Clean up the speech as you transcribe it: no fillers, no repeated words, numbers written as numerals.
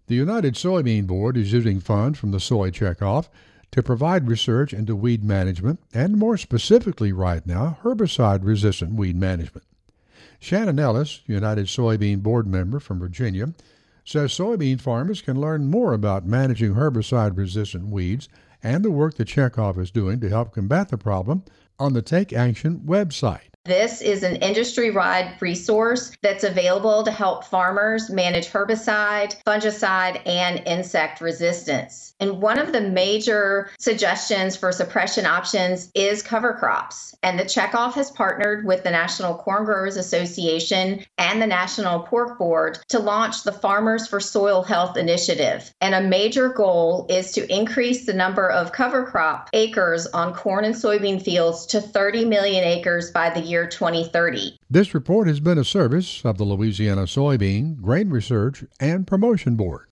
The United Soybean Board is using funds from the Soy Checkoff to provide research into weed management and, more specifically right now, herbicide-resistant weed management. Shannon Ellis, United Soybean Board member from Virginia, says soybean farmers can learn more about managing herbicide-resistant weeds and the work the Checkoff is doing to help combat the problem on the Take Action website. This is an industry-wide resource that's available to help farmers manage herbicide, fungicide, and insect resistance. And one of the major suggestions for suppression options is cover crops. And the Checkoff has partnered with the National Corn Growers Association and the National Pork Board to launch the Farmers for Soil Health initiative. And a major goal is to increase the number of cover crop acres on corn and soybean fields to 30 million acres by the year 2030. This report has been a service of the Louisiana Soybean, Grain Research, and Promotion Board.